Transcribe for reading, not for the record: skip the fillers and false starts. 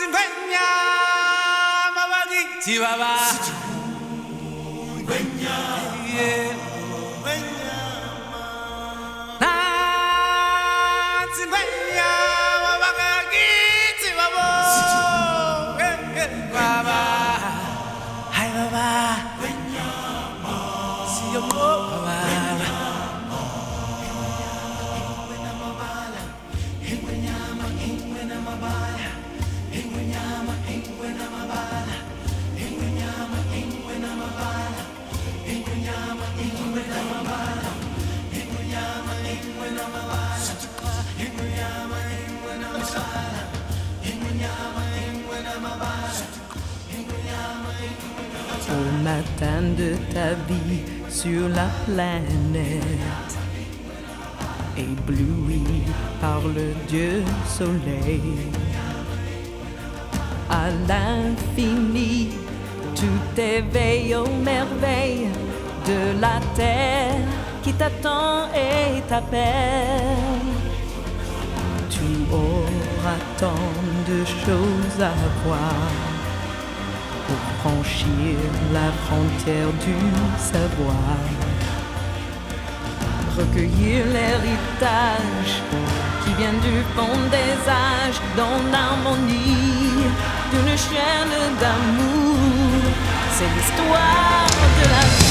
Chihuahua. Au matin de ta vie sur la planète, ébloui par le Dieu soleil, à l'infini, tout éveille aux merveilles de la terre qui t'attend et t'appelle. Tu auras tant de choses à voir pour franchir la frontière du savoir, recueillir l'héritage qui vient du fond des âges dans l'harmonie d'une chaîne d'amour. C'est l'histoire de la vie.